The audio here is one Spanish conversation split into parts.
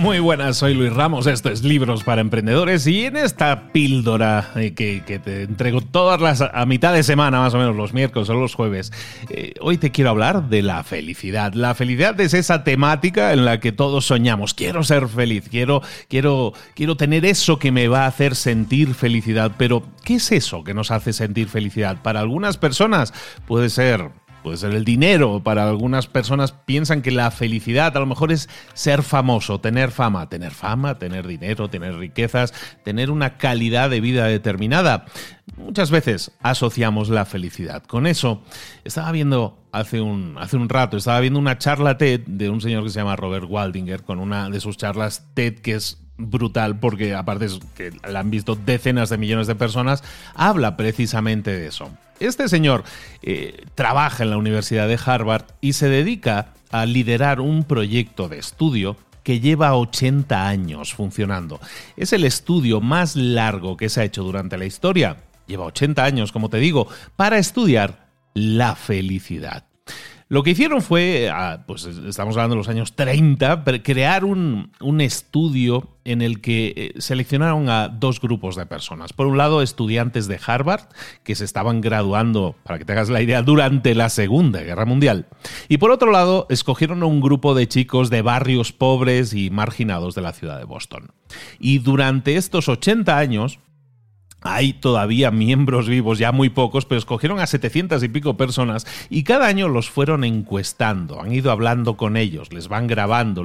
Muy buenas, soy Luis Ramos, esto es Libros para Emprendedores y en esta píldora que te entrego a mitad de semana, más o menos los miércoles o los jueves, hoy te quiero hablar de la felicidad. La felicidad es esa temática en la que todos soñamos. Quiero ser feliz, quiero tener eso que me va a hacer sentir felicidad. Pero, ¿qué es eso que nos hace sentir felicidad? Para algunas personas puede ser el dinero. Para algunas personas piensan que la felicidad a lo mejor es ser famoso, tener fama, tener dinero, tener riquezas, tener una calidad de vida determinada. Muchas veces asociamos la felicidad con eso. Estaba viendo hace un rato una charla TED de un señor que se llama Robert Waldinger, con una de sus charlas TED que es brutal, porque aparte es que la han visto decenas de millones de personas. Habla precisamente de eso. Este señor trabaja en la Universidad de Harvard y se dedica a liderar un proyecto de estudio que lleva 80 años funcionando. Es el estudio más largo que se ha hecho durante la historia. Lleva 80 años, como te digo, para estudiar la felicidad. Lo que hicieron fue, estamos hablando de los años 30, crear un estudio en el que seleccionaron a dos grupos de personas. Por un lado, estudiantes de Harvard, que se estaban graduando, para que te hagas la idea, durante la Segunda Guerra Mundial. Y por otro lado, escogieron a un grupo de chicos de barrios pobres y marginados de la ciudad de Boston. Y durante estos 80 años, hay todavía miembros vivos, ya muy pocos, pero escogieron a 700 y pico personas y cada año los fueron encuestando, han ido hablando con ellos, les van grabando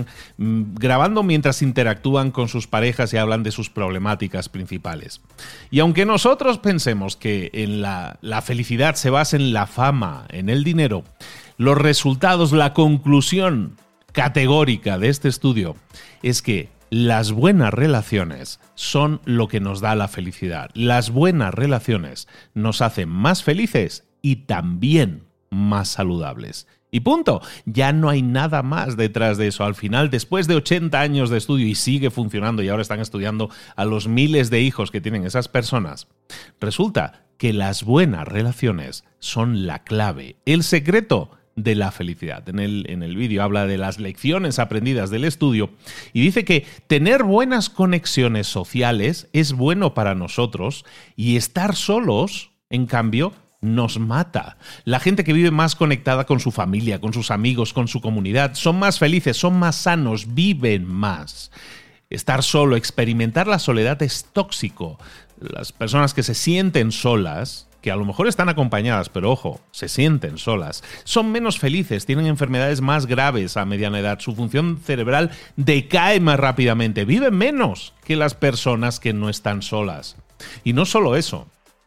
mientras interactúan con sus parejas y hablan de sus problemáticas principales. Y aunque nosotros pensemos que en la felicidad se basa en la fama, en el dinero, los resultados, la conclusión categórica de este estudio es que las buenas relaciones son lo que nos da la felicidad. Las buenas relaciones nos hacen más felices y también más saludables. Y punto. Ya no hay nada más detrás de eso. Al final, después de 80 años de estudio y sigue funcionando y ahora están estudiando a los miles de hijos que tienen esas personas, resulta que las buenas relaciones son la clave, el secreto de la felicidad. En el vídeo habla de las lecciones aprendidas del estudio y dice que tener buenas conexiones sociales es bueno para nosotros y estar solos, en cambio, nos mata. La gente que vive más conectada con su familia, con sus amigos, con su comunidad, son más felices, son más sanos, viven más. Estar solo, experimentar la soledad es tóxico. Las personas que se sienten solas, que a lo mejor están acompañadas, pero ojo, se sienten solas, son menos felices, tienen enfermedades más graves a mediana edad, su función cerebral decae más rápidamente, viven menos que las personas que no están solas. Y no solo eso,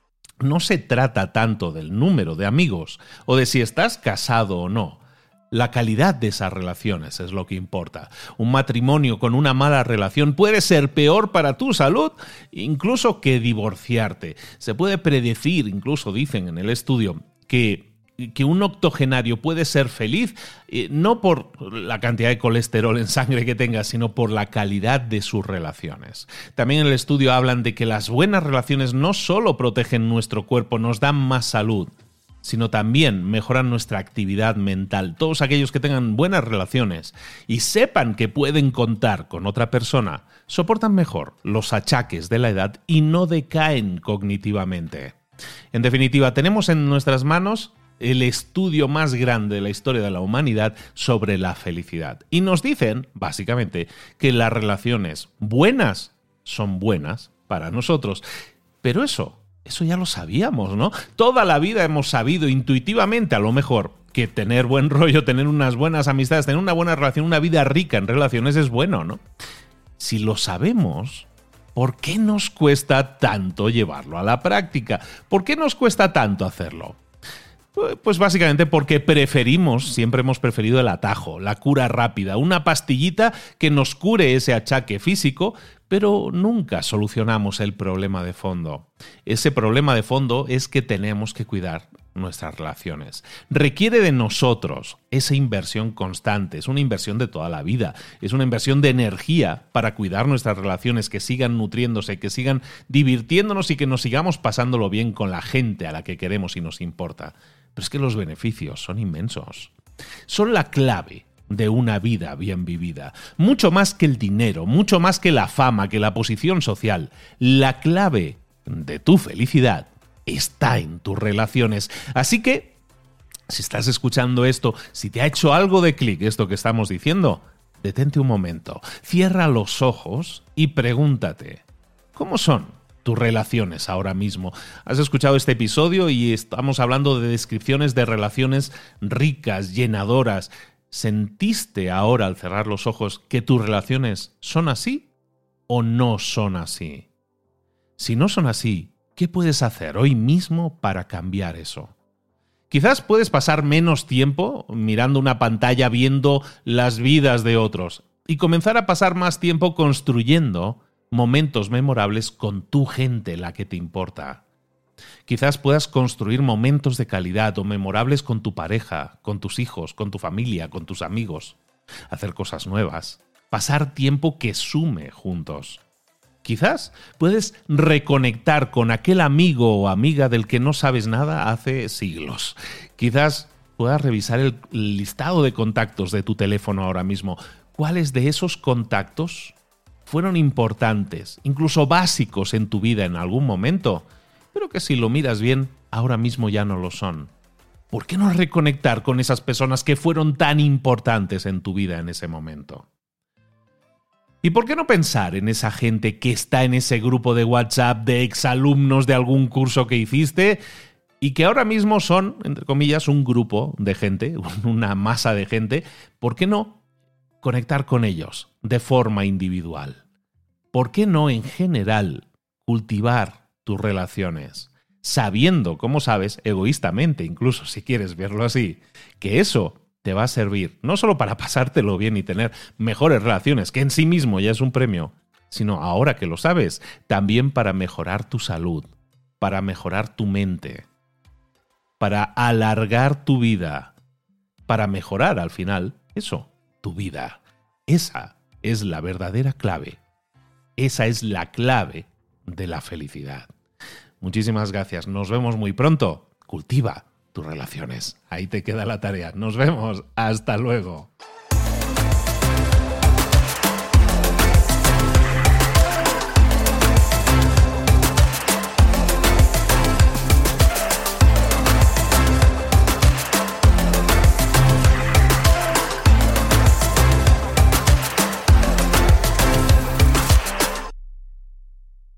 no se trata tanto del número de amigos o de si estás casado o no. La calidad de esas relaciones es lo que importa. Un matrimonio con una mala relación puede ser peor para tu salud incluso que divorciarte. Se puede predecir, incluso dicen en el estudio, que un octogenario puede ser feliz no por la cantidad de colesterol en sangre que tenga, sino por la calidad de sus relaciones. También en el estudio hablan de que las buenas relaciones no solo protegen nuestro cuerpo, nos dan más salud, sino también mejoran nuestra actividad mental. Todos aquellos que tengan buenas relaciones y sepan que pueden contar con otra persona, soportan mejor los achaques de la edad y no decaen cognitivamente. En definitiva, tenemos en nuestras manos el estudio más grande de la historia de la humanidad sobre la felicidad. Y nos dicen, básicamente, que las relaciones buenas son buenas para nosotros. Pero eso ya lo sabíamos, ¿no? Toda la vida hemos sabido intuitivamente, a lo mejor, que tener buen rollo, tener unas buenas amistades, tener una buena relación, una vida rica en relaciones es bueno, ¿no? Si lo sabemos, ¿por qué nos cuesta tanto llevarlo a la práctica? ¿Por qué nos cuesta tanto hacerlo? Pues básicamente porque siempre hemos preferido el atajo, la cura rápida, una pastillita que nos cure ese achaque físico, pero nunca solucionamos el problema de fondo. Ese problema de fondo es que tenemos que cuidar nuestras relaciones. Requiere de nosotros esa inversión constante, es una inversión de toda la vida, es una inversión de energía para cuidar nuestras relaciones, que sigan nutriéndose, que sigan divirtiéndonos y que nos sigamos pasándolo bien con la gente a la que queremos y nos importa. Pero es que los beneficios son inmensos. Son la clave de una vida bien vivida. Mucho más que el dinero, mucho más que la fama, que la posición social. La clave de tu felicidad está en tus relaciones. Así que, si estás escuchando esto, si te ha hecho algo de clic esto que estamos diciendo, detente un momento, cierra los ojos y pregúntate, ¿cómo son tus relaciones ahora mismo? Has escuchado este episodio y estamos hablando de descripciones de relaciones ricas, llenadoras. ¿Sentiste ahora al cerrar los ojos que tus relaciones son así o no son así? Si no son así, ¿qué puedes hacer hoy mismo para cambiar eso? Quizás puedes pasar menos tiempo mirando una pantalla viendo las vidas de otros y comenzar a pasar más tiempo construyendo momentos memorables con tu gente, la que te importa. Quizás puedas construir momentos de calidad o memorables con tu pareja, con tus hijos, con tu familia, con tus amigos. Hacer cosas nuevas. Pasar tiempo que sume juntos. Quizás puedes reconectar con aquel amigo o amiga del que no sabes nada hace siglos. Quizás puedas revisar el listado de contactos de tu teléfono ahora mismo. ¿Cuáles de esos contactos fueron importantes, incluso básicos en tu vida en algún momento, pero que si lo miras bien, ahora mismo ya no lo son? ¿Por qué no reconectar con esas personas que fueron tan importantes en tu vida en ese momento? ¿Y por qué no pensar en esa gente que está en ese grupo de WhatsApp de exalumnos de algún curso que hiciste y que ahora mismo son, entre comillas, un grupo de gente, una masa de gente? ¿Por qué no conectar con ellos de forma individual? ¿Por qué no, en general, cultivar tus relaciones, sabiendo, como sabes, egoístamente, incluso si quieres verlo así, que eso te va a servir no solo para pasártelo bien y tener mejores relaciones, que en sí mismo ya es un premio, sino ahora que lo sabes, también para mejorar tu salud, para mejorar tu mente, para alargar tu vida, para mejorar al final eso, tu vida. Esa es la verdadera clave. Esa es la clave de la felicidad. Muchísimas gracias. Nos vemos muy pronto. Cultiva tus relaciones. Ahí te queda la tarea. Nos vemos. Hasta luego.